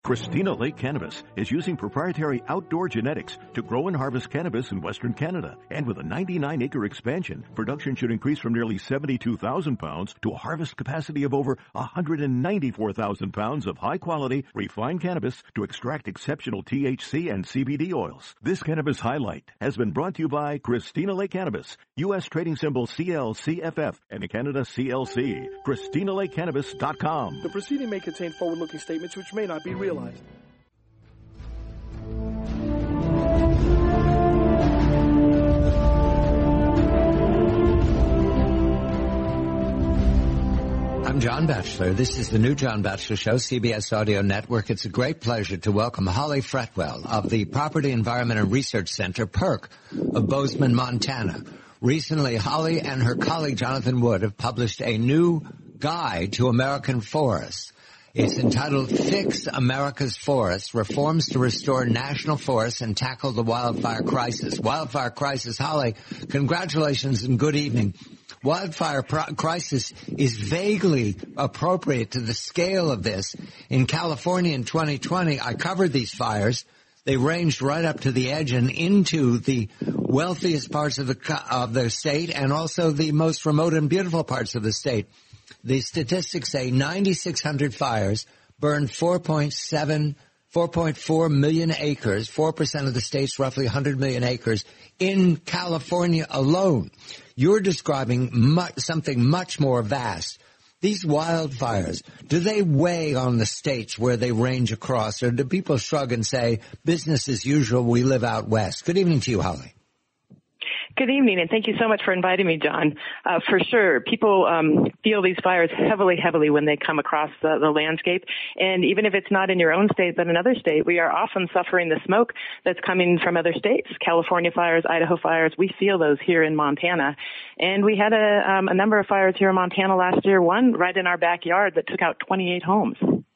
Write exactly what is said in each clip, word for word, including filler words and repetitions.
Christina Lake Cannabis is using proprietary outdoor genetics to grow and harvest cannabis in Western Canada. And with a ninety-nine acre expansion, production should increase from nearly seventy-two thousand pounds to a harvest capacity of over one hundred ninety-four thousand pounds of high-quality, refined cannabis to extract exceptional T H C and C B D oils. This Cannabis Highlight has been brought to you by Christina Lake Cannabis, U S trading symbol C L C F F, and in Canada C L C. Christina Lake Cannabis dot com. The proceeding may contain forward-looking statements which may not be realized. I'm John Batchelor. This is the new John Batchelor Show, C B S Audio Network. It's a great pleasure to welcome Holly Fretwell of the Property Environment and Research Center, PERC, of Bozeman, Montana. Recently, Holly and her colleague Jonathan Wood have published a new guide to American forests. It's entitled Fix America's Forests, Reforms to Restore National Forests and Tackle the Wildfire Crisis. Wildfire Crisis, Holly, congratulations and good evening. Wildfire pro- crisis is vaguely appropriate to the scale of this. In California in twenty twenty, I covered these fires. They ranged right up to the edge and into the wealthiest parts of the of the state and also the most remote and beautiful parts of the state. The statistics say nine thousand six hundred fires burned four point seven, four point four million acres, four percent of the state's roughly one hundred million acres in California alone. You're describing much, something much more vast. These wildfires, do they weigh on the states where they range across, or do people shrug and say, business as usual, we live out west? Good evening to you, Holly. Good evening, and thank you so much for inviting me, John. Uh, for sure, people um, feel these fires heavily, heavily when they come across the, the landscape. And even if it's not in your own state, but another state, we are often suffering the smoke that's coming from other states. California fires, Idaho fires, we feel those here in Montana. And we had a, um, a number of fires here in Montana last year, one right in our backyard that took out twenty-eight homes.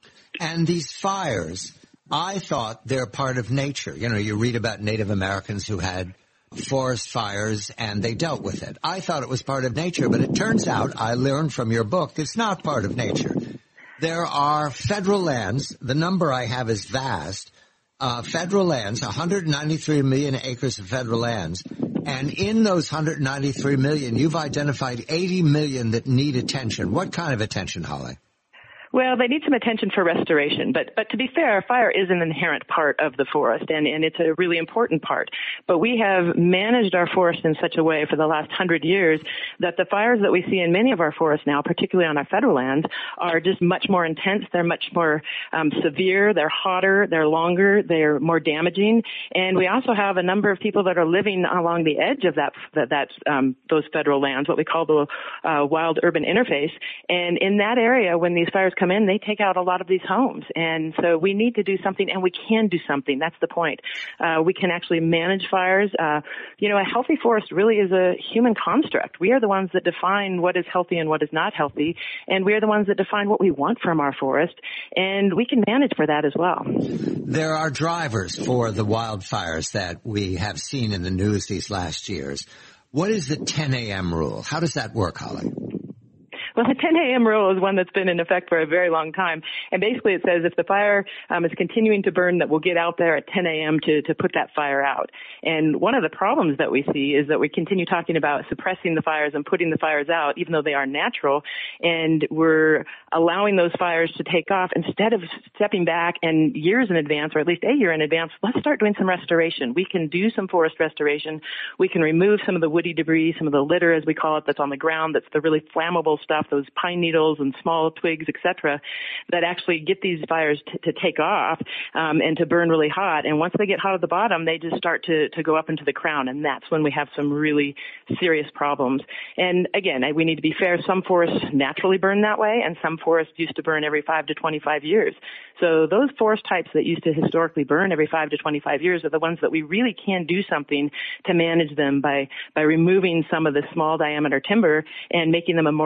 And these fires, I thought they're part of nature. You know, you read about Native Americans who had forest fires and they dealt with it. I thought it was part of nature, but it turns out, I learned from your book, it's not part of nature. There are federal lands, the number I have is vast, uh, federal lands, one hundred ninety-three million acres of federal lands, and in those one hundred ninety-three million, you've identified eighty million that need attention. What kind of attention, Holly? Well, they need some attention for restoration, but but to be fair, fire is an inherent part of the forest, and, and it's a really important part. But we have managed our forest in such a way for the last hundred years that the fires that we see in many of our forests now, particularly on our federal lands, are just much more intense. They're much more um, severe. They're hotter. They're longer. They're more damaging. And we also have a number of people that are living along the edge of that that, that um, those federal lands, what we call the uh, wild urban interface. And in that area, when these fires come come in, they take out a lot of these homes. And so we need to do something, and we can do something. That's the point. Uh, we can actually manage fires. Uh, you know, a healthy forest really is a human construct. We are the ones that define what is healthy and what is not healthy, and we are the ones that define what we want from our forest, and we can manage for that as well. There are drivers for the wildfires that we have seen in the news these last years. What is the ten a.m. rule? How does that work, Holly? Well, the ten a.m. rule is one that's been in effect for a very long time. And basically it says if the fire um, is continuing to burn, that we'll get out there at ten a.m. to, to put that fire out. And one of the problems that we see is that we continue talking about suppressing the fires and putting the fires out, even though they are natural. And we're allowing those fires to take off instead of stepping back and years in advance, or at least a year in advance. Let's start doing some restoration. We can do some forest restoration. We can remove some of the woody debris, some of the litter, as we call it, that's on the ground, that's the really flammable stuff, those pine needles and small twigs, et cetera, that actually get these fires t- to take off um, and to burn really hot. And once they get hot at the bottom, they just start to, to go up into the crown, and that's when we have some really serious problems. And again, we need to be fair. Some forests naturally burn that way, and some forests used to burn every five to twenty-five years. So those forest types that used to historically burn every five to twenty-five years are the ones that we really can do something to manage them by, by removing some of the small diameter timber and making them a more open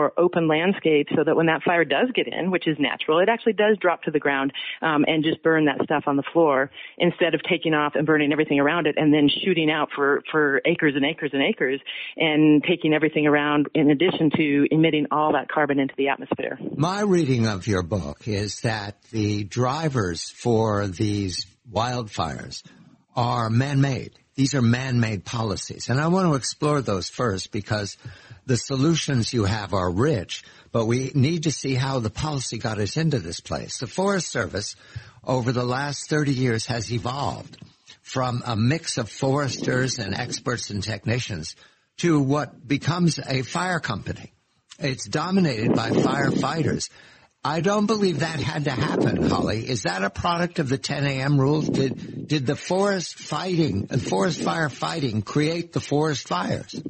open landscape so that when that fire does get in, which is natural, it actually does drop to the ground um, and just burn that stuff on the floor instead of taking off and burning everything around it and then shooting out for, for acres and acres and acres and taking everything around in addition to emitting all that carbon into the atmosphere. My reading of your book is that the drivers for these wildfires are man-made. These are man-made policies. And I want to explore those first because the solutions you have are rich, but we need to see how the policy got us into this place. The Forest Service over the last thirty years has evolved from a mix of foresters and experts and technicians to what becomes a fire company. It's dominated by firefighters. I don't believe that had to happen, Holly. Is that a product of the ten a.m. rules? Did did the forest fighting, the forest fire fighting create the forest fires?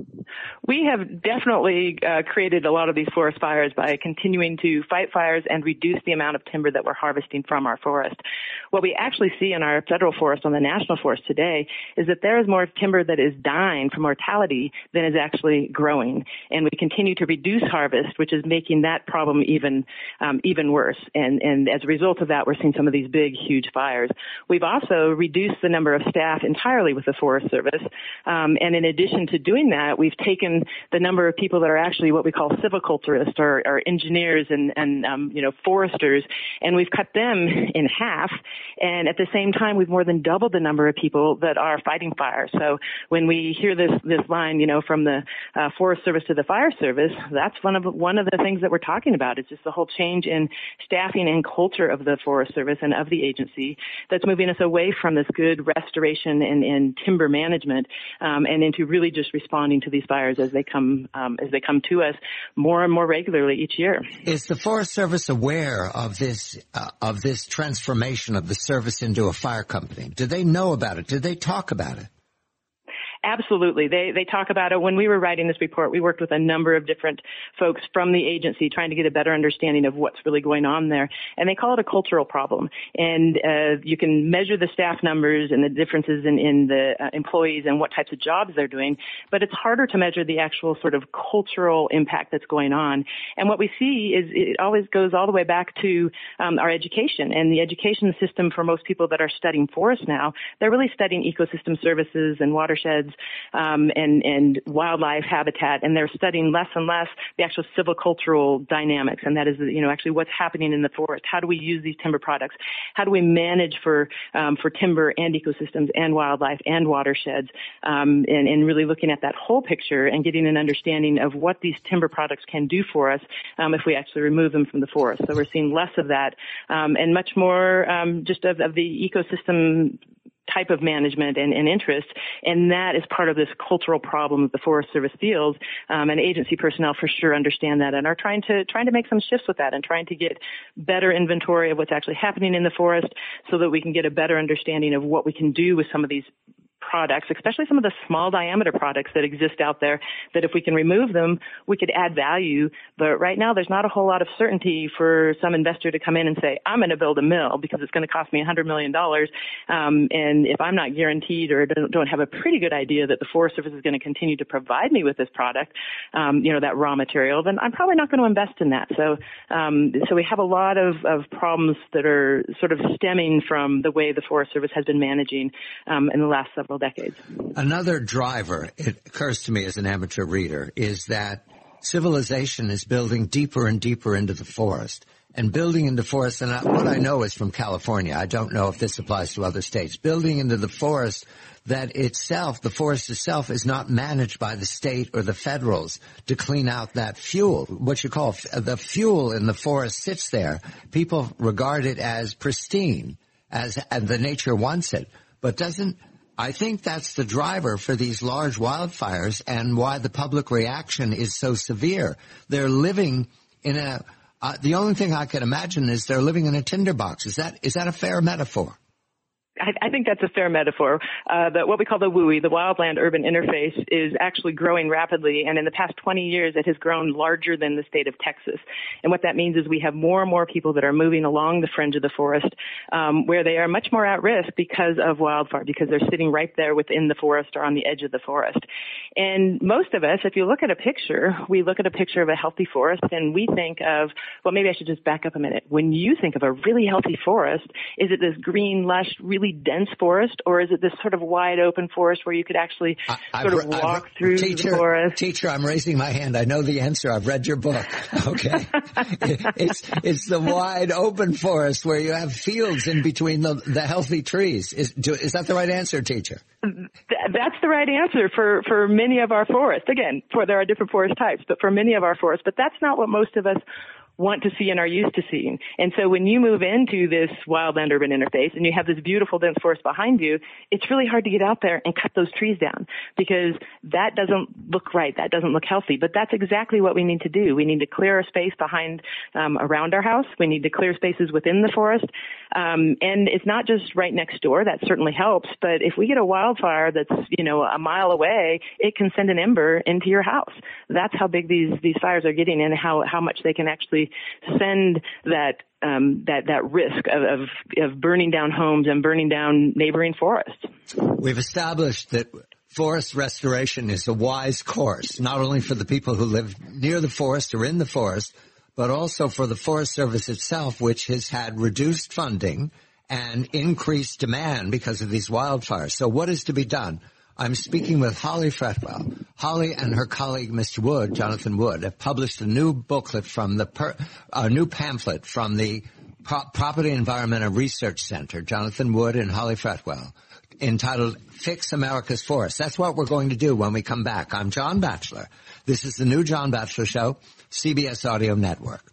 We have definitely uh, created a lot of these forest fires by continuing to fight fires and reduce the amount of timber that we're harvesting from our forest. What we actually see in our federal forest on the national forest today is that there is more timber that is dying from mortality than is actually growing. And we continue to reduce harvest, which is making that problem even um, even worse. And, and as a result of that, we're seeing some of these big, huge fires. We've also reduced the number of staff entirely with the Forest Service. Um, and in addition to doing that, we've taken the number of people that are actually what we call silviculturists or, or engineers and, and um, you know, foresters, and we've cut them in half. And at the same time, we've more than doubled the number of people that are fighting fire. So when we hear this this line, you know, from the uh, Forest Service to the Fire Service, that's one of one of the things that we're talking about. It's just the whole change in staffing and culture of the Forest Service and of the agency that's moving us away from this good restoration and, and timber management um, and into really just responding to these fires as they come um, as they come to us more and more regularly each year. Is the Forest Service aware of this uh, of this transformation of the service into a fire company? Do they know about it? Did they talk about it? Absolutely. They they talk about it. When we were writing this report, we worked with a number of different folks from the agency trying to get a better understanding of what's really going on there. And they call it a cultural problem. And uh, you can measure the staff numbers and the differences in, in the uh, employees and what types of jobs they're doing, but it's harder to measure the actual sort of cultural impact that's going on. And what we see is it always goes all the way back to um, our education and the education system for most people that are studying forests now. They're really studying ecosystem services and watersheds Um, and, and wildlife habitat, and they're studying less and less the actual silvicultural dynamics, and that is, you know, actually what's happening in the forest. How do we use these timber products? How do we manage for um, for timber and ecosystems and wildlife and watersheds, um, and, and really looking at that whole picture and getting an understanding of what these timber products can do for us um, if we actually remove them from the forest. So we're seeing less of that um, and much more um, just of, of the ecosystem type of management and, and interest, and that is part of this cultural problem that the Forest Service feels, um, and agency personnel for sure understand that and are trying to trying to make some shifts with that and trying to get better inventory of what's actually happening in the forest so that we can get a better understanding of what we can do with some of these products, especially some of the small diameter products that exist out there, that if we can remove them, we could add value. But right now, there's not a whole lot of certainty for some investor to come in and say, I'm going to build a mill because it's going to cost me one hundred million dollars. Um, and if I'm not guaranteed or don't, don't have a pretty good idea that the Forest Service is going to continue to provide me with this product, um, you know, that raw material, then I'm probably not going to invest in that. So, um, so we have a lot of, of problems that are sort of stemming from the way the Forest Service has been managing um, in the last several decades. Another driver, it occurs to me as an amateur reader, is that civilization is building deeper and deeper into the forest. And building into forest, and what I know is from California, I don't know if this applies to other states, building into the forest that itself, the forest itself, is not managed by the state or the federals to clean out that fuel. What you call the fuel in the forest sits there. People regard it as pristine, as, as the nature wants it, but doesn't. I think that's the driver for these large wildfires and why the public reaction is so severe. They're living in a, uh, the only thing I can imagine is they're living in a tinderbox. Is that, is that a fair metaphor? I, I think that's a fair metaphor. Uh, the, what we call the W U I, the wildland-urban interface, is actually growing rapidly, and in the past twenty years, it has grown larger than the state of Texas. And what that means is we have more and more people that are moving along the fringe of the forest, um, where they are much more at risk because of wildfire, because they're sitting right there within the forest or on the edge of the forest. And most of us, if you look at a picture, we look at a picture of a healthy forest, and we think of, well, maybe I should just back up a minute. When you think of a really healthy forest, is it this green, lush, really dense forest, or is it this sort of wide open forest where you could actually I, sort I've, of walk I've, through teacher, the forest? Teacher, I'm raising my hand. I know the answer. I've read your book. Okay. it's, it's the wide open forest where you have fields in between the, the healthy trees. Is, do, is that the right answer, teacher? That's the right answer for, for many of our forests. Again, for, there are different forest types, but for many of our forests, but that's not what most of us want to see and are used to seeing. And so when you move into this wildland urban interface and you have this beautiful dense forest behind you, it's really hard to get out there and cut those trees down because that doesn't look right. That doesn't look healthy. But that's exactly what we need to do. We need to clear our space behind, um, around our house. We need to clear spaces within the forest. Um, and it's not just right next door. That certainly helps. But if we get a wildfire that's, you know, a mile away, it can send an ember into your house. That's how big these, these fires are getting and how, how much they can actually send that um, that that risk of, of of burning down homes and burning down neighboring forests. We've established that forest restoration is a wise course, not only for the people who live near the forest or in the forest, but also for the Forest Service itself, which has had reduced funding and increased demand because of these wildfires. So what is to be done? I'm speaking with Holly Fretwell. Holly and her colleague, Mister Wood, Jonathan Wood, have published a new booklet from the, per, a new pamphlet from the Pro- Property Environment and Research Center, Jonathan Wood and Holly Fretwell, entitled Fix America's Forests. That's what we're going to do when we come back. I'm John Batchelor. This is the new John Batchelor Show, C B S Audio Network.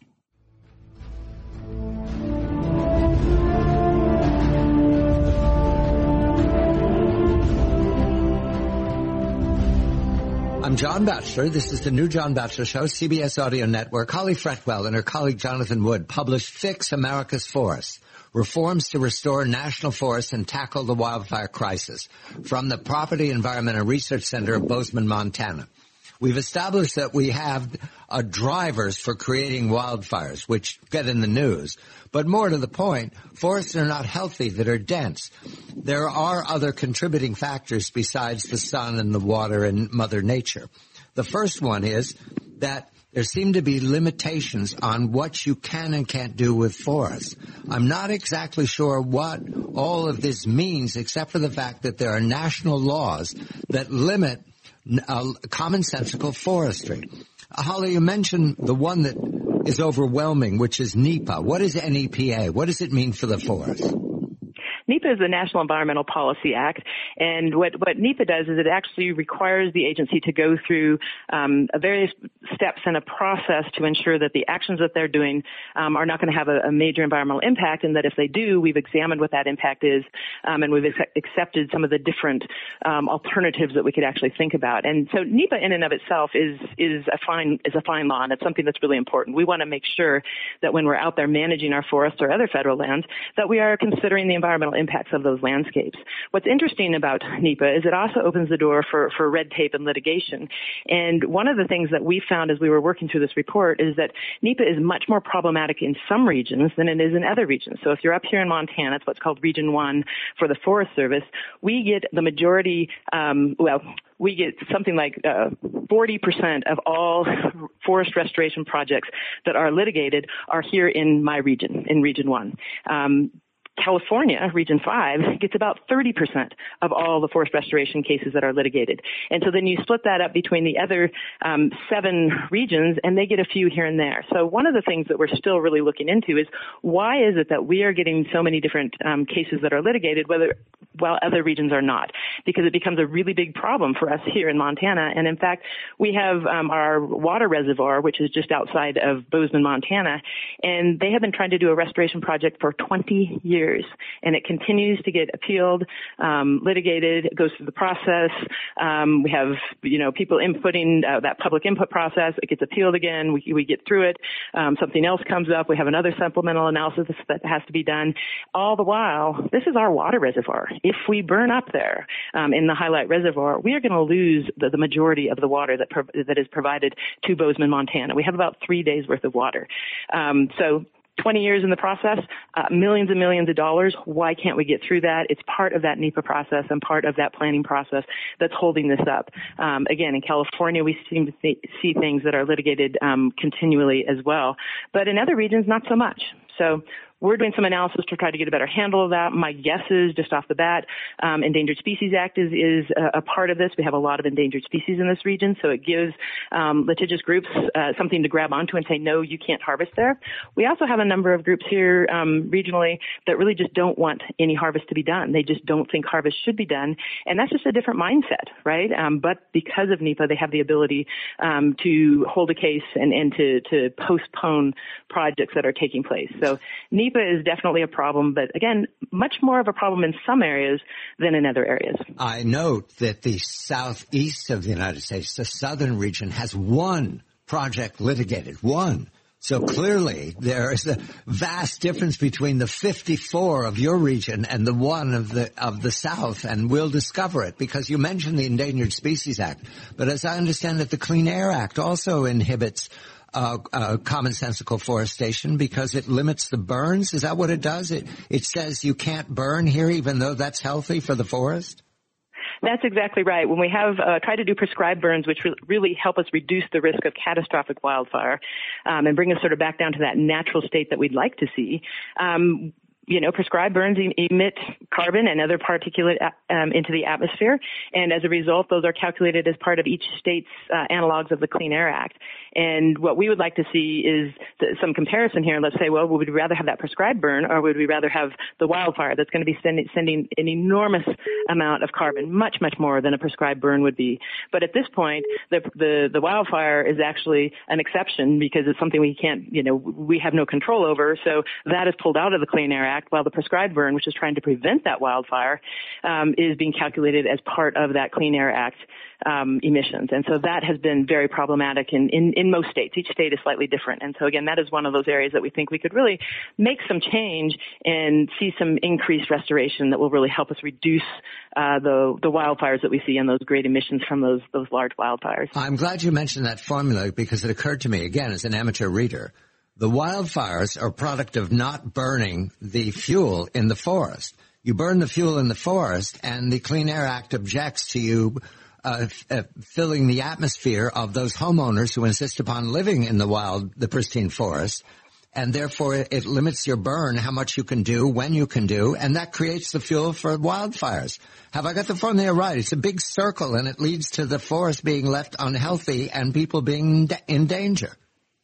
I'm John Batchelor. This is the new John Batchelor Show, C B S Audio Network. Holly Fretwell and her colleague Jonathan Wood published Fix America's Forests, Reforms to Restore National Forests and Tackle the Wildfire Crisis, from the Property, Environment, and Research Center of Bozeman, Montana. We've established that we have uh, drivers for creating wildfires, which get in the news. But more to the point, forests are not healthy that are dense. There are other contributing factors besides the sun and the water and Mother Nature. The first one is that there seem to be limitations on what you can and can't do with forests. I'm not exactly sure what all of this means, except for the fact that there are national laws that limit uh, commonsensical forestry. Uh, Holly, you mentioned the one that is overwhelming, which is NEPA. What is N E P A? What does it mean for the forest? NEPA is the National Environmental Policy Act, and what, what NEPA does is it actually requires the agency to go through um, a various steps and a process to ensure that the actions that they're doing um, are not going to have a, a major environmental impact, and that if they do, we've examined what that impact is, um, and we've ac- accepted some of the different um, alternatives that we could actually think about. And so NEPA in and of itself is is a fine is a fine law, and it's something that's really important. We want to make sure that when we're out there managing our forests or other federal lands, that we are considering the environmental impacts of those landscapes. What's interesting about NEPA is it also opens the door for, for red tape and litigation. And one of the things that we found as we were working through this report is that NEPA is much more problematic in some regions than it is in other regions. So if you're up here in Montana, it's what's called Region one for the Forest Service, we get the majority, um, well, we get something like uh, forty percent of all forest restoration projects that are litigated are here in my region, in Region one. Um, California, Region five, gets about thirty percent of all the forest restoration cases that are litigated. And so then you split that up between the other um, seven regions, and they get a few here and there. So one of the things that we're still really looking into is why is it that we are getting so many different um, cases that are litigated, whether while other regions are not, because it becomes a really big problem for us here in Montana. And in fact, we have um, our water reservoir, which is just outside of Bozeman, Montana, and they have been trying to do a restoration project for twenty years, and it continues to get appealed, um, litigated, it goes through the process. Um, we have, you know, people inputting uh, that public input process. It gets appealed again. We, we get through it. Um, something else comes up. We have another supplemental analysis that has to be done. All the while, this is our water reservoir. If we burn up there um, in the Highlight Reservoir, we are going to lose the, the majority of the water that pro- that is provided to Bozeman, Montana. We have about three days worth of water. Um, so twenty years in the process, uh, millions and millions of dollars. Why can't we get through that? It's part of that NEPA process and part of that planning process that's holding this up. Um, again, in California, we seem to th- see things that are litigated um, continually as well. But in other regions, not so much. So we're doing some analysis to try to get a better handle of that. My guess is, just off the bat, um, Endangered Species Act is, is a, a part of this. We have a lot of endangered species in this region, so it gives um, litigious groups uh, something to grab onto and say, no, you can't harvest there. We also have a number of groups here um, regionally that really just don't want any harvest to be done. They just don't think harvest should be done, and that's just a different mindset, right? Um, but because of NEPA, they have the ability um, to hold a case and, and to, to postpone projects that are taking place. So NEPA is definitely a problem, but again, much more of a problem in some areas than in other areas. I note that the southeast of the United States, the southern region, has one project litigated, one. So clearly there is a vast difference between the fifty-four of your region and the one of the of the South, and we'll discover it because you mentioned the Endangered Species Act. But as I understand it, the Clean Air Act also inhibits Uh, uh, commonsensical forestation because it limits the burns. Is that what it does? It, it says you can't burn here even though that's healthy for the forest? That's exactly right. When we have uh, tried to do prescribed burns, which re- really help us reduce the risk of catastrophic wildfire um, and bring us sort of back down to that natural state that we'd like to see, um, you know, prescribed burns emit carbon and other particulate um, into the atmosphere, and as a result, those are calculated as part of each state's uh, analogs of the Clean Air Act. And what we would like to see is th- some comparison here. Let's say, well, would we rather have that prescribed burn, or would we rather have the wildfire that's going to be send- sending an enormous amount of carbon, much, much more than a prescribed burn would be. But at this point, the the, the wildfire is actually an exception because it's something we can't, you know, we have no control over. So that is pulled out of the Clean Air Act, while the prescribed burn, which is trying to prevent that wildfire, um, is being calculated as part of that Clean Air Act um, emissions. And so that has been very problematic in, in, in most states. Each state is slightly different. And so, again, that is one of those areas that we think we could really make some change and see some increased restoration that will really help us reduce uh, the, the wildfires that we see and those great emissions from those, those large wildfires. I'm glad you mentioned that formula because it occurred to me, again, as an amateur reader. The wildfires are a product of not burning the fuel in the forest. You burn the fuel in the forest, and the Clean Air Act objects to you uh, f- uh, filling the atmosphere of those homeowners who insist upon living in the wild, the pristine forest, and therefore it, it limits your burn, how much you can do, when you can do, and that creates the fuel for wildfires. Have I got the formula right? It's a big circle, and it leads to the forest being left unhealthy and people being in danger.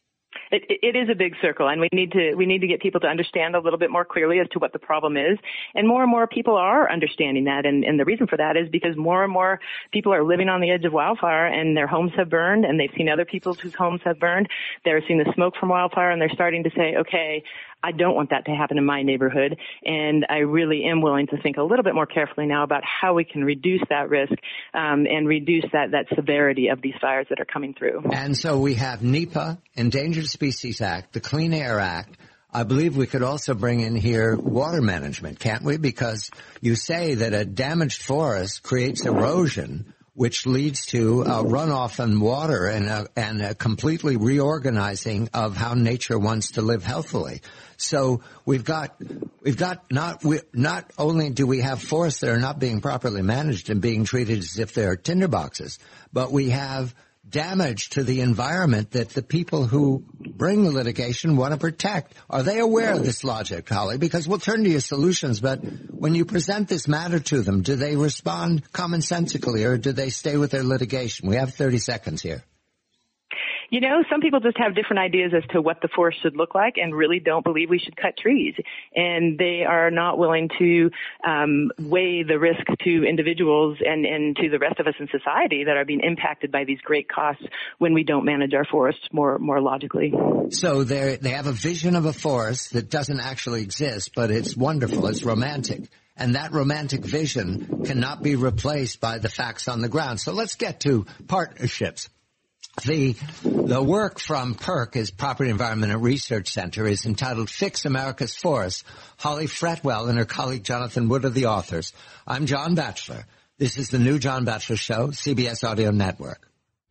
It, it is a big circle, and we need to we need to get people to understand a little bit more clearly as to what the problem is. And more and more people are understanding that, and, and the reason for that is because more and more people are living on the edge of wildfire, and their homes have burned, and they've seen other people whose homes have burned. They're seeing the smoke from wildfire, and they're starting to say, okay, I don't want that to happen in my neighborhood, and I really am willing to think a little bit more carefully now about how we can reduce that risk um, and reduce that, that severity of these fires that are coming through. And so we have NEPA, Endangered Species Act, the Clean Air Act. I believe we could also bring in here water management, can't we? Because you say that a damaged forest creates erosion, which leads to a runoff in water and a, and a completely reorganizing of how nature wants to live healthily. So we've got, we've got not, we, not only do we have forests that are not being properly managed and being treated as if they're tinderboxes, but we have damage to the environment that the people who bring the litigation want to protect. Are they aware of this logic, Holly? Because we'll turn to your solutions, but when you present this matter to them, do they respond commonsensically or do they stay with their litigation? We have thirty seconds here. You know, some people just have different ideas as to what the forest should look like and really don't believe we should cut trees. And they are not willing to um, weigh the risk to individuals and, and to the rest of us in society that are being impacted by these great costs when we don't manage our forests more more logically. So they they have a vision of a forest that doesn't actually exist, but it's wonderful, it's romantic. And that romantic vision cannot be replaced by the facts on the ground. So let's get to partnerships. The the work from PERC, is Property Environment and Research Center, is entitled Fix America's Forests. Holly Fretwell and her colleague Jonathan Wood are the authors. I'm John Batchelor. This is the new John Batchelor Show, C B S Audio Network.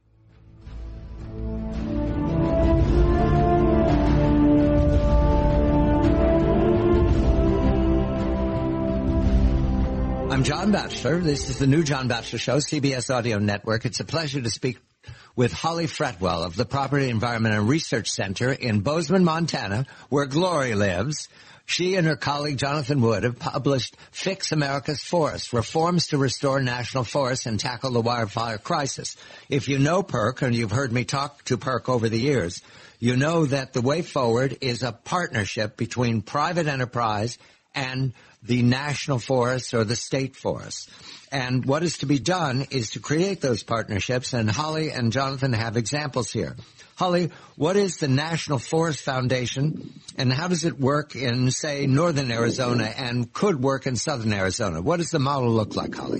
I'm John Batchelor. This is the new John Batchelor Show, C B S Audio Network. It's a pleasure to speak with Holly Fretwell of the Property Environment and Research Center in Bozeman, Montana, where Glory lives. She and her colleague Jonathan Wood have published Fix America's Forests, Reforms to Restore National Forests and Tackle the Wildfire Crisis. If you know PERC, and you've heard me talk to PERC over the years, you know that the way forward is a partnership between private enterprise and the national forests or the state forests. And what is to be done is to create those partnerships, and Holly and Jonathan have examples here. Holly, what is the National Forest Foundation, and how does it work in, say, northern Arizona and could work in southern Arizona? What does the model look like, Holly?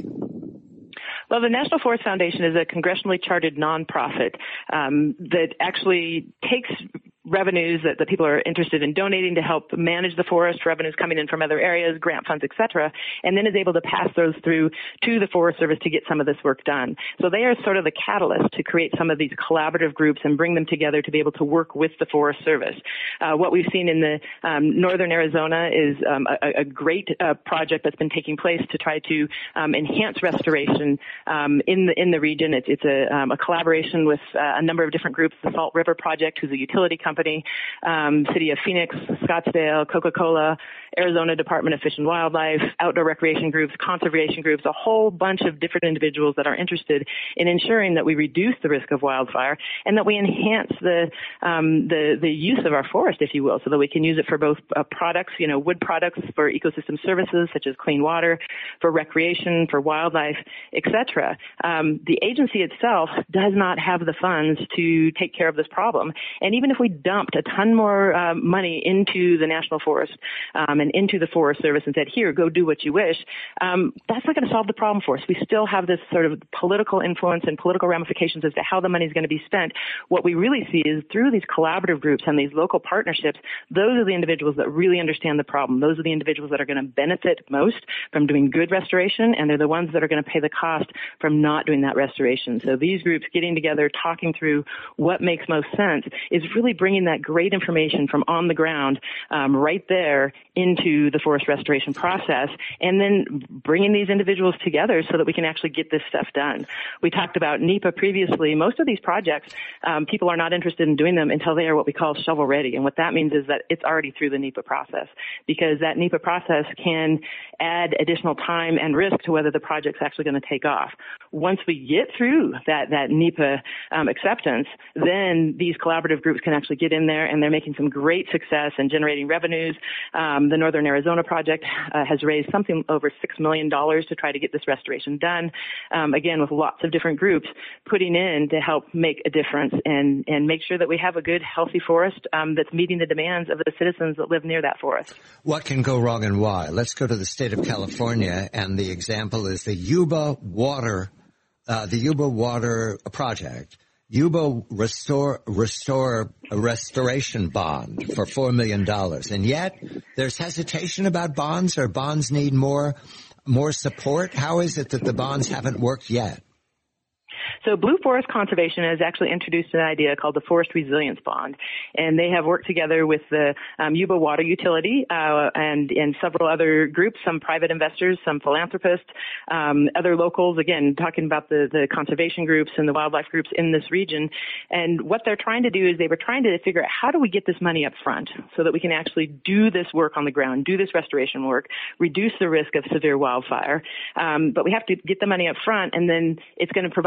Well, the National Forest Foundation is a congressionally chartered nonprofit um, that actually takes revenues that the people are interested in donating to help manage the forest, revenues coming in from other areas, grant funds, et cetera, and then is able to pass those through to the Forest Service to get some of this work done. So they are sort of the catalyst to create some of these collaborative groups and bring them together to be able to work with the Forest Service. Uh, what we've seen in the um, northern Arizona is um, a, a great uh, project that's been taking place to try to um, enhance restoration um, in the in the region. It's, it's a, um, a collaboration with uh, a number of different groups. The Salt River Project, who's a utility company, Um, City of Phoenix, Scottsdale, Coca-Cola, Arizona Department of Fish and Wildlife, outdoor recreation groups, conservation groups, a whole bunch of different individuals that are interested in ensuring that we reduce the risk of wildfire and that we enhance the um, the, the use of our forest, if you will, so that we can use it for both uh, products, you know, wood products for ecosystem services such as clean water, for recreation, for wildlife, et cetera. Um, the agency itself does not have the funds to take care of this problem, and even if we dumped a ton more uh, money into the National Forest um, and into the Forest Service and said, here, go do what you wish, um, that's not going to solve the problem for us. We still have this sort of political influence and political ramifications as to how the money is going to be spent. What we really see is through these collaborative groups and these local partnerships, those are the individuals that really understand the problem. Those are the individuals that are going to benefit most from doing good restoration, and they're the ones that are going to pay the cost from not doing that restoration. So these groups getting together, talking through what makes most sense is really bringing that great information from on the ground um, right there into the forest restoration process, and then bringing these individuals together so that we can actually get this stuff done. We talked about NEPA previously. Most of these projects, um, people are not interested in doing them until they are what we call shovel ready, and what that means is that it's already through the NEPA process, because that NEPA process can add additional time and risk to whether the project's actually going to take off. Once we get through that, that NEPA um, acceptance, then these collaborative groups can actually get in there, and they're making some great success in generating revenues. Um, the Northern Arizona Project uh, has raised something over six million dollars to try to get this restoration done, um, again, with lots of different groups putting in to help make a difference and, and make sure that we have a good, healthy forest um, that's meeting the demands of the citizens that live near that forest. What can go wrong and why? Let's go to the state of California, and the example is the Yuba Water, uh, the Yuba Water Project. Yuba restore, restore a restoration bond for four million dollars. And yet there's hesitation about bonds, or bonds need more, more support. How is it that the bonds haven't worked yet? So Blue Forest Conservation has actually introduced an idea called the Forest Resilience Bond, and they have worked together with the um, Yuba Water Utility uh, and, and several other groups, some private investors, some philanthropists, um, other locals, again, talking about the, the conservation groups and the wildlife groups in this region. And what they're trying to do is they were trying to figure out how do we get this money up front so that we can actually do this work on the ground, do this restoration work, reduce the risk of severe wildfire. Um, but we have to get the money up front, and then it's going to provide these benefits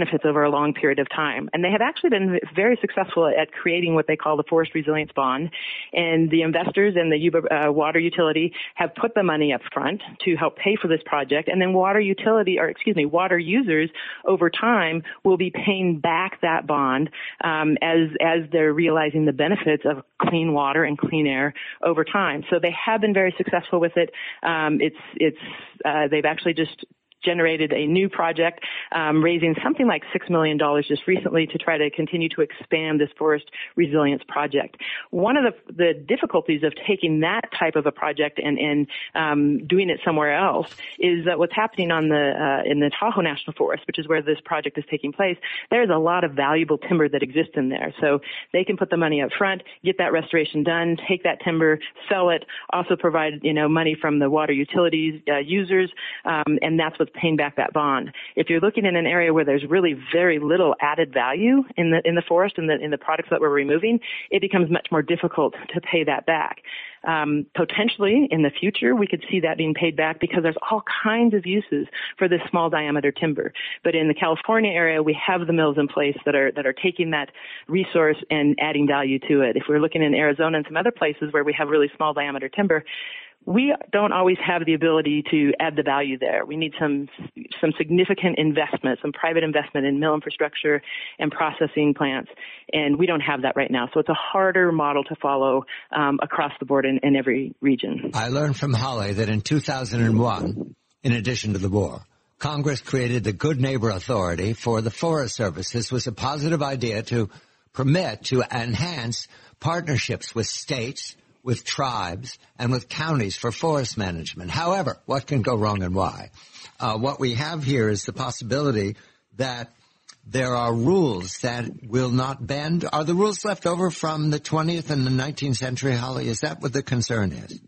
benefits over a long period of time. And they have actually been very successful at creating what they call the Forest Resilience Bond. And the investors and the Yuba uh, water utility have put the money up front to help pay for this project. And then water utility, or excuse me, water users over time will be paying back that bond um, as as they're realizing the benefits of clean water and clean air over time. So they have been very successful with it. Um, it's it's uh, they've actually just generated a new project, um, raising something like six million dollars just recently to try to continue to expand this forest resilience project. One of the, the difficulties of taking that type of a project and, and um, doing it somewhere else is that what's happening on the uh, in the Tahoe National Forest, which is where this project is taking place, there's a lot of valuable timber that exists in there. So they can put the money up front, get that restoration done, take that timber, sell it, also provide, you know, money from the water utilities uh, users, um, and that's what's paying back that bond. If you're looking in an area where there's really very little added value in the in the forest and the in the products that we're removing, it becomes much more difficult to pay that back. Um, potentially in the future, we could see that being paid back because there's all kinds of uses for this small diameter timber. But in the California area, we have the mills in place that are that are taking that resource and adding value to it. If we're looking in Arizona and some other places where we have really small diameter timber, we don't always have the ability to add the value there. We need some some significant investment, some private investment in mill infrastructure and processing plants, and we don't have that right now. So it's a harder model to follow um, across the board in, in every region. I learned from Holly that in two thousand one, in addition to the war, Congress created the Good Neighbor Authority for the Forest Service. This was a positive idea to permit, to enhance partnerships with states, with tribes, and with counties for forest management. However, what can go wrong and why? Uh, what we have here is the possibility that there are rules that will not bend. Are the rules left over from the twentieth and the nineteenth century, Holly? Is that what the concern is?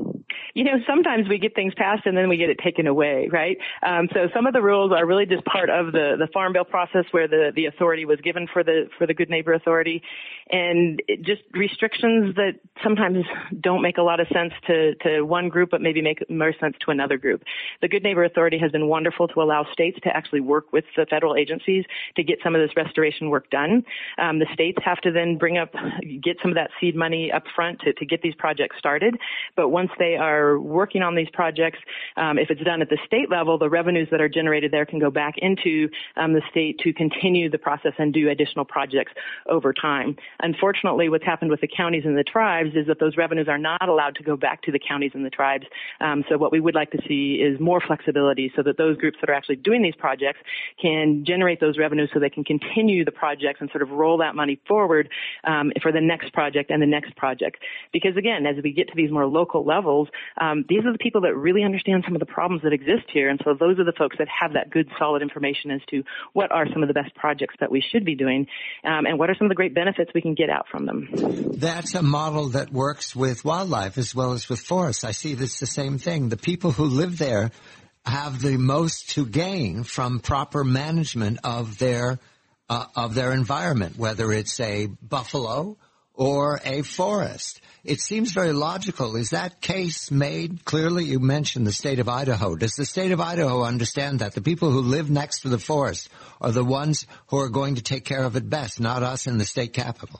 You know, sometimes we get things passed and then we get it taken away, right? Um, so some of the rules are really just part of the, the Farm Bill process where the, the authority was given for the for the Good Neighbor Authority, and it just restrictions that sometimes don't make a lot of sense to, to one group but maybe make more sense to another group. The Good Neighbor Authority has been wonderful to allow states to actually work with the federal agencies to get some of this restoration work done. Um, the states have to then bring up, get some of that seed money up front to, to get these projects started, but once they are working on these projects, um, if it's done at the state level, the revenues that are generated there can go back into um, the state to continue the process and do additional projects over time. Unfortunately, what's happened with the counties and the tribes is that those revenues are not allowed to go back to the counties and the tribes. Um, so what we would like to see is more flexibility so that those groups that are actually doing these projects can generate those revenues so they can continue the projects and sort of roll that money forward um, for the next project and the next project. Because again, as we get to these more local levels, Um, these are the people that really understand some of the problems that exist here. And so those are the folks that have that good, solid information as to what are some of the best projects that we should be doing um, and what are some of the great benefits we can get out from them. That's a model that works with wildlife as well as with forests. I see this the same thing. The people who live there have the most to gain from proper management of their uh, of their environment, whether it's a buffalo or a forest. It seems very logical. Is that case made? Clearly, you mentioned the state of Idaho. Does the state of Idaho understand that the people who live next to the forest are the ones who are going to take care of it best, not us in the state capital?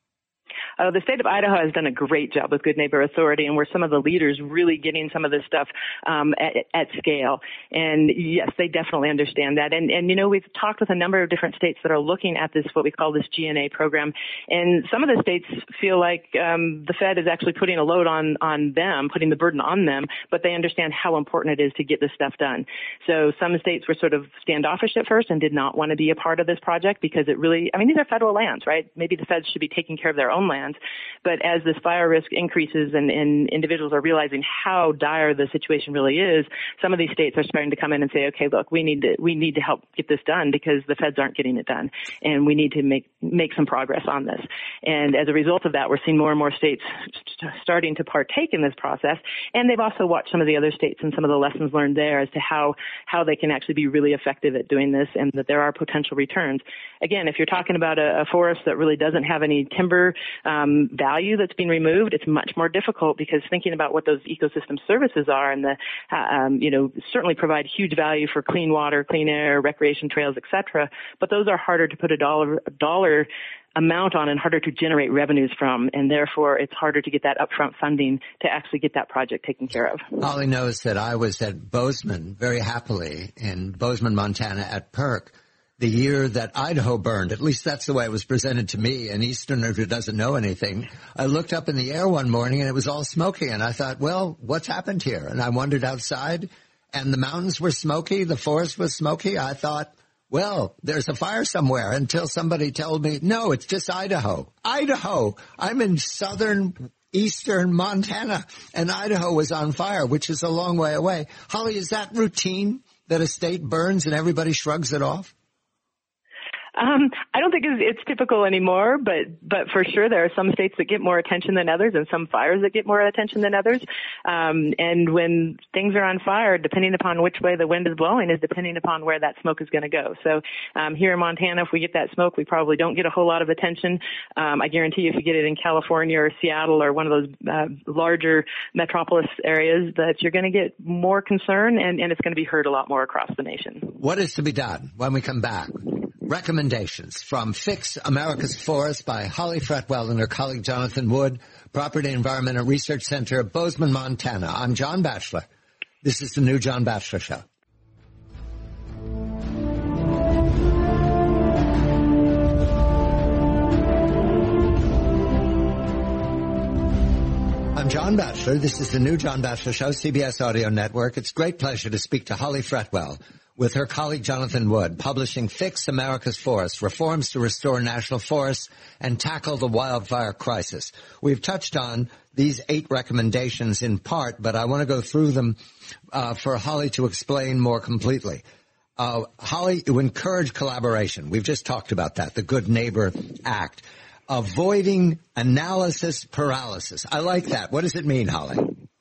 Uh, the state of Idaho has done a great job with Good Neighbor Authority, and we're some of the leaders really getting some of this stuff um, at, at scale. And yes, they definitely understand that. And, and, you know, we've talked with a number of different states that are looking at this, what we call this G N A program. And some of the states feel like um, the Fed is actually putting a load on, on them, putting the burden on them, but they understand how important it is to get this stuff done. So some states were sort of standoffish at first and did not want to be a part of this project because it really, I mean, these are federal lands, right? Maybe the feds should be taking care of their own lands. But as this fire risk increases and, and individuals are realizing how dire the situation really is, some of these states are starting to come in and say, okay, look, we need to, we need to help get this done because the feds aren't getting it done. And we need to make, make some progress on this. And as a result of that, we're seeing more and more states st- starting to partake in this process. And they've also watched some of the other states and some of the lessons learned there as to how, how they can actually be really effective at doing this and that there are potential returns. Again, if you're talking about a, a forest that really doesn't have any timber, um, um, value that's being removed, it's much more difficult because thinking about what those ecosystem services are and the, uh, um, you know, certainly provide huge value for clean water, clean air, recreation trails, et cetera. But those are harder to put a dollar, a dollar amount on and harder to generate revenues from, and therefore it's harder to get that upfront funding to actually get that project taken care of. Holly knows that I was at Bozeman very happily in Bozeman, Montana at PERC the year that Idaho burned. At least that's the way it was presented to me, an Easterner who doesn't know anything. I looked up in the air one morning and it was all smoky, and I thought, well, what's happened here? And I wandered outside and the mountains were smoky, the forest was smoky. I thought, well, there's a fire somewhere, until somebody told me, no, it's just Idaho. Idaho! I'm in southern, eastern Montana, and Idaho was on fire, which is a long way away. Holly, is that routine, that a state burns and everybody shrugs it off? Um, I don't think it's, it's typical anymore, but, but for sure there are some states that get more attention than others and some fires that get more attention than others. Um, and when things are on fire, depending upon which way the wind is blowing is depending upon where that smoke is going to go. So, um, here in Montana, if we get that smoke, we probably don't get a whole lot of attention. Um, I guarantee you if you get it in California or Seattle or one of those, uh, larger metropolis areas that you're going to get more concern and, and it's going to be heard a lot more across the nation. What is to be done when we come back? Recommendations from Fix America's Forest by Holly Fretwell and her colleague Jonathan Wood, Property Environment and Research Center, Bozeman, Montana. I'm John Batchelor. This is the new John Batchelor Show. I'm John Batchelor. This is the new John Batchelor Show, C B S Audio Network. It's a great pleasure to speak to Holly Fretwell with her colleague Jonathan Wood, publishing Fix America's Forest, Reforms to Restore National Forests and Tackle the Wildfire Crisis. We've touched on these eight recommendations in part, but I want to go through them uh, for Holly to explain more completely. Uh, Holly, you encourage collaboration. We've just talked about that, the Good Neighbor Act. Avoiding analysis paralysis. I like that. What does it mean, Holly?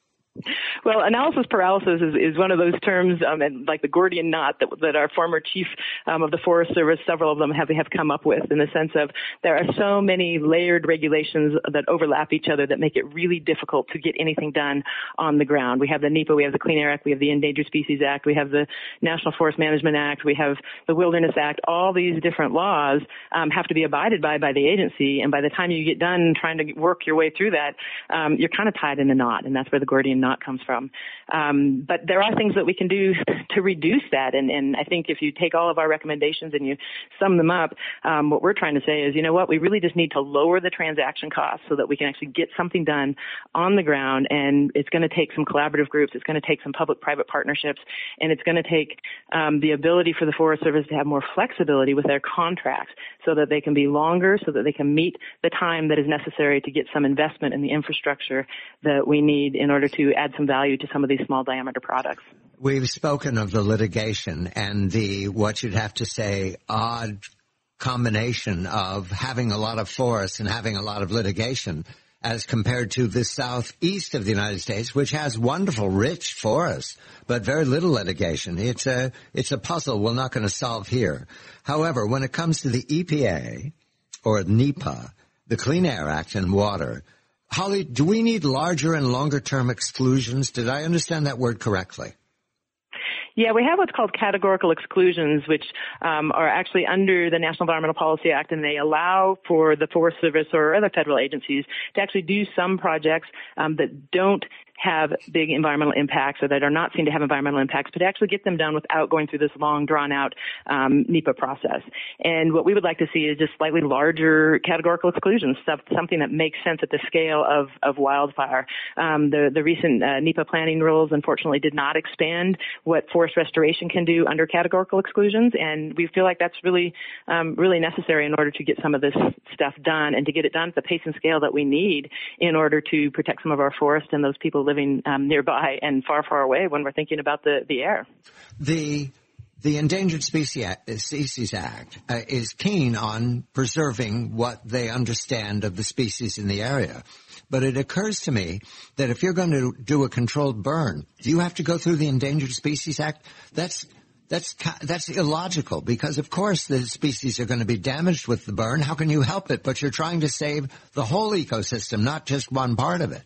Well, analysis paralysis is, is one of those terms, um, and like the Gordian knot that, that our former chief um, of the Forest Service, several of them have have come up with, in the sense of there are so many layered regulations that overlap each other that make it really difficult to get anything done on the ground. We have the NEPA, we have the Clean Air Act, we have the Endangered Species Act, we have the National Forest Management Act, we have the Wilderness Act. All these different laws um, have to be abided by by the agency, and by the time you get done trying to work your way through that, um, you're kind of tied in a knot, and that's where the Gordian knot comes from. Um, but there are things that we can do to reduce that. And, and I think if you take all of our recommendations and you sum them up, um, what we're trying to say is, you know what, we really just need to lower the transaction costs so that we can actually get something done on the ground. And it's going to take some collaborative groups. It's going to take some public-private partnerships. And it's going to take um, the ability for the Forest Service to have more flexibility with their contracts so that they can be longer, so that they can meet the time that is necessary to get some investment in the infrastructure that we need in order to add some value to some of these small diameter products. We've spoken of the litigation and the, what you'd have to say, odd combination of having a lot of forests and having a lot of litigation as compared to the southeast of the United States, which has wonderful, rich forests, but very little litigation. It's a, it's a puzzle we're not going to solve here. However, when it comes to the E P A or NEPA, the Clean Air Act and water, Holly, do we need larger and longer-term exclusions? Did I understand that word correctly? Yeah, we have what's called categorical exclusions, which um, are actually under the National Environmental Policy Act, and they allow for the Forest Service or other federal agencies to actually do some projects um, that don't have big environmental impacts or that are not seen to have environmental impacts, but actually get them done without going through this long, drawn-out um, NEPA process. And what we would like to see is just slightly larger categorical exclusions, stuff, something that makes sense at the scale of, of wildfire. Um, the, the recent uh, NEPA planning rules, unfortunately, did not expand what forest restoration can do under categorical exclusions, and we feel like that's really, um, really necessary in order to get some of this stuff done and to get it done at the pace and scale that we need in order to protect some of our forests and those people living um, nearby and far, far away when we're thinking about the, the air. The the Endangered Species Act uh, is keen on preserving what they understand of the species in the area. But it occurs to me that if you're going to do a controlled burn, do you have to go through the Endangered Species Act? That's That's that's illogical because, of course, the species are going to be damaged with the burn. How can you help it? But you're trying to save the whole ecosystem, not just one part of it.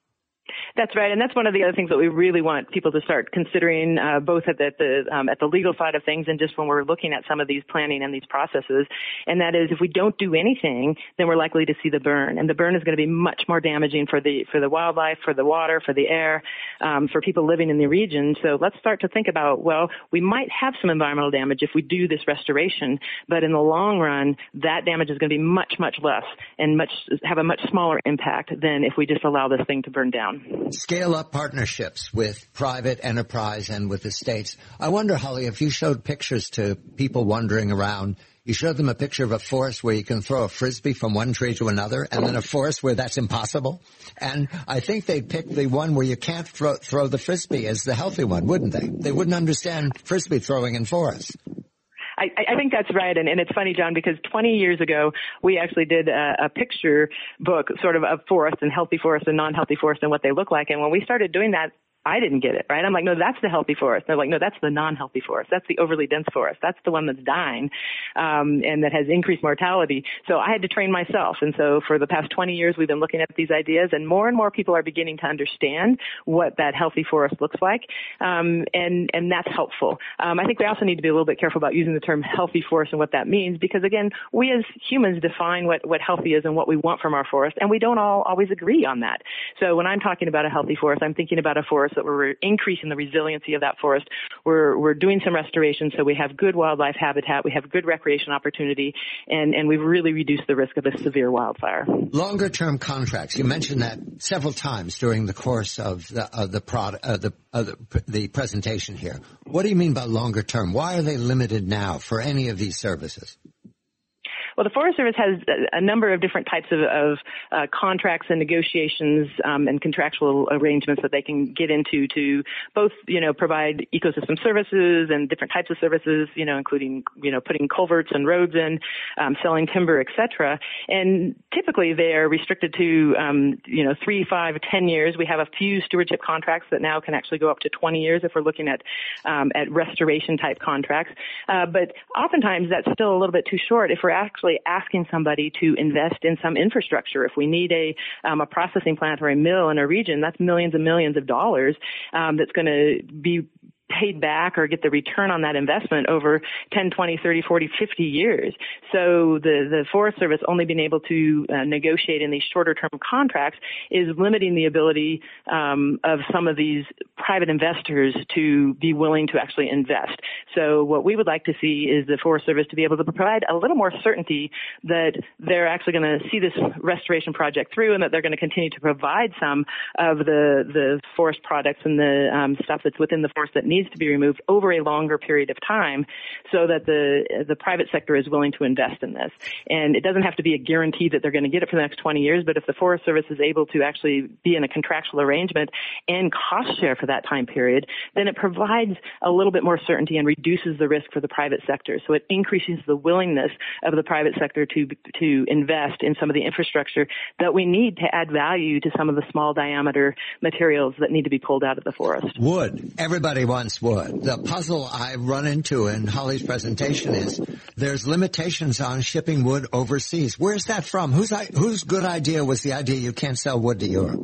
That's right, and that's one of the other things that we really want people to start considering, uh, both at the, at the um, at the legal side of things and just when we're looking at some of these planning and these processes. And that is, if we don't do anything, then we're likely to see the burn, and the burn is going to be much more damaging for the for the wildlife, for the water, for the air, um, for people living in the region. So let's start to think about, well, we might have some environmental damage if we do this restoration, but in the long run, that damage is going to be much much less and much have a much smaller impact than if we just allow this thing to burn down. Scale up partnerships with private enterprise and with the states. I wonder, Holly, if you showed pictures to people wandering around, you showed them a picture of a forest where you can throw a frisbee from one tree to another, and then a forest where that's impossible. And I think they'd pick the one where you can't throw, throw the frisbee as the healthy one, wouldn't they? They wouldn't understand frisbee throwing in forests. I, I think that's right, and, and it's funny, John, because twenty years ago we actually did a, a picture book, sort of of forests and healthy forests and non-healthy forests and what they look like. And when we started doing that, I didn't get it, right? I'm like, no, that's the healthy forest. They're like, no, that's the non-healthy forest. That's the overly dense forest. That's the one that's dying, um, and that has increased mortality. So I had to train myself. And so for the past twenty years, we've been looking at these ideas, and more and more people are beginning to understand what that healthy forest looks like. Um, and, and that's helpful. Um, I think we also need to be a little bit careful about using the term healthy forest and what that means, because again, we as humans define what, what healthy is and what we want from our forest, and we don't all always agree on that. So when I'm talking about a healthy forest, I'm thinking about a forest that we're increasing the resiliency of that forest. We're we're doing some restoration so we have good wildlife habitat, we have good recreation opportunity, and, and we've really reduced the risk of a severe wildfire. Longer term contracts. You mentioned that several times during the course of the of the, prod, uh, the, uh, the the presentation here. What do you mean by longer term? Why are they limited now for any of these services? Well, the Forest Service has a number of different types of, of uh, contracts and negotiations um, and contractual arrangements that they can get into to both, you know, provide ecosystem services and different types of services, you know, including, you know, putting culverts and roads in, um, selling timber, et cetera. And typically they are restricted to, um, you know, three, five, ten years. We have a few stewardship contracts that now can actually go up to twenty years if we're looking at um, at restoration type contracts. Uh, but oftentimes that's still a little bit too short if we're actually asking somebody to invest in some infrastructure. If we need a um, a processing plant or a mill in a region, that's millions and millions of dollars um, that's going to be paid back or get the return on that investment over ten, twenty, thirty, forty, fifty years. So the, the Forest Service only being able to uh, negotiate in these shorter term contracts is limiting the ability um, of some of these private investors to be willing to actually invest. So what we would like to see is the Forest Service to be able to provide a little more certainty that they're actually going to see this restoration project through and that they're going to continue to provide some of the, the forest products and the um, stuff that's within the forest that needs to be removed over a longer period of time so that the the private sector is willing to invest in this. And it doesn't have to be a guarantee that they're going to get it for the next twenty years, but if the Forest Service is able to actually be in a contractual arrangement and cost share for that time period, then it provides a little bit more certainty and reduces the risk for the private sector. So it increases the willingness of the private sector to to invest in some of the infrastructure that we need to add value to some of the small diameter materials that need to be pulled out of the forest. Wood. Everybody wants wood. The puzzle I run into in Holly's presentation is there's limitations on shipping wood overseas. Where's that from? Whose whose good idea was the idea you can't sell wood to Europe?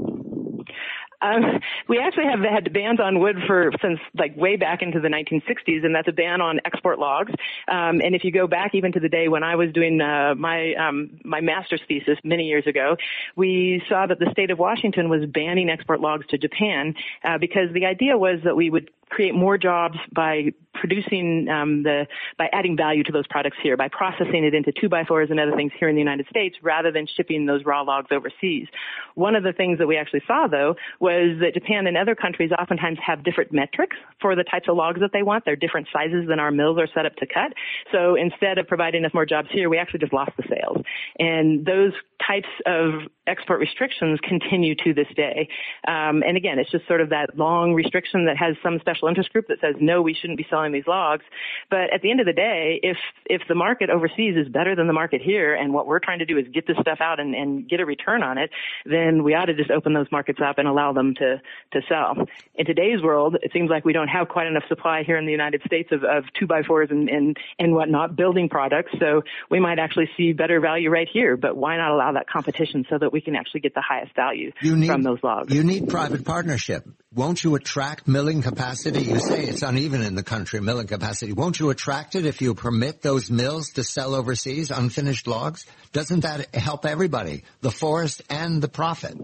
Um, we actually have had bans on wood for since like way back into the nineteen sixties, and that's a ban on export logs. Um, and if you go back even to the day when I was doing uh, my um, my master's thesis many years ago, we saw that the state of Washington was banning export logs to Japan uh, because the idea was that we would create more jobs by producing um, the by adding value to those products here, by processing it into two by fours and other things here in the United States rather than shipping those raw logs overseas. One of the things that we actually saw, though, was that Japan and other countries oftentimes have different metrics for the types of logs that they want. They're different sizes than our mills are set up to cut. So instead of providing us more jobs here, we actually just lost the sales. And those types of export restrictions continue to this day. Um, and again, it's just sort of that long restriction that has some special interest group that says, no, we shouldn't be selling these logs. But at the end of the day, if if the market overseas is better than the market here, and what we're trying to do is get this stuff out and, and get a return on it, then we ought to just open those markets up and allow them to, to sell. In today's world, it seems like we don't have quite enough supply here in the United States of, of two by fours and, and, and whatnot, building products. So we might actually see better value right here. But why not allow that competition so that we can actually get the highest value need, from those logs? You need private partnership. Won't you attract milling capacity? You say it's uneven in the country, milling capacity. Won't you attract it if you permit those mills to sell overseas unfinished logs? Doesn't that help everybody, the forest and the profit?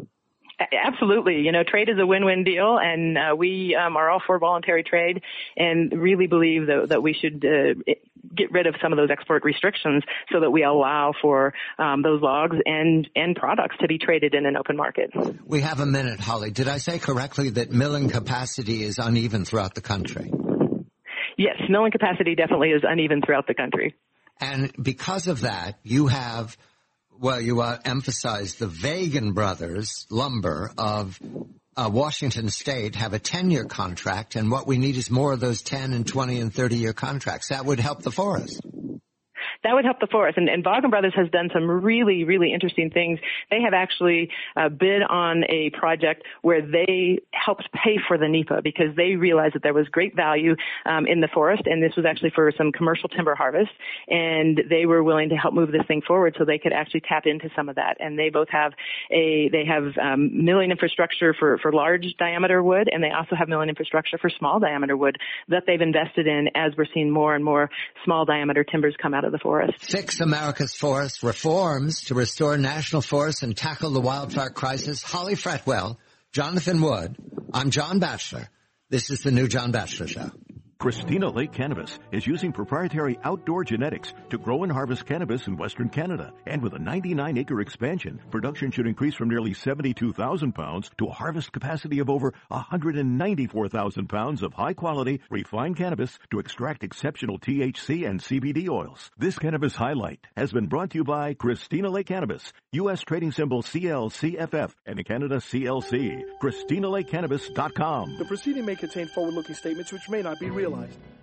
Absolutely. You know, trade is a win-win deal, and uh, we um, are all for voluntary trade and really believe that, that we should uh, get rid of some of those export restrictions so that we allow for um, those logs and, and products to be traded in an open market. We have a minute, Holly. Did I say correctly that milling capacity is uneven throughout the country? Yes, milling capacity definitely is uneven throughout the country. And because of that, you have... Well, you uh, emphasized the Vagan Brothers Lumber of uh, Washington State have a ten-year contract, and what we need is more of those ten and twenty and thirty-year contracts. That would help the forest. That would help the forest. And, and Vaughan Brothers has done some really, really interesting things. They have actually uh, bid on a project where they helped pay for the NEPA because they realized that there was great value um, in the forest, and this was actually for some commercial timber harvest. And they were willing to help move this thing forward so they could actually tap into some of that. And they both have a they have um, milling infrastructure for, for large diameter wood, and they also have milling infrastructure for small diameter wood that they've invested in as we're seeing more and more small diameter timbers come out of the forest. Fix America's Forests, reforms to restore national forests and tackle the wildfire crisis. Holly Fretwell, Jonathan Wood. I'm John Batchelor. This is the new John Batchelor Show. Christina Lake Cannabis is using proprietary outdoor genetics to grow and harvest cannabis in Western Canada. And with a ninety-nine acre expansion, production should increase from nearly seventy-two thousand pounds to a harvest capacity of over one hundred ninety-four thousand pounds of high-quality, refined cannabis to extract exceptional T H C and C B D oils. This cannabis highlight has been brought to you by Christina Lake Cannabis, U S trading symbol C L C F F, and in Canada C L C. Christina Lake Cannabis dot com. The proceeding may contain forward-looking statements which may not be realized.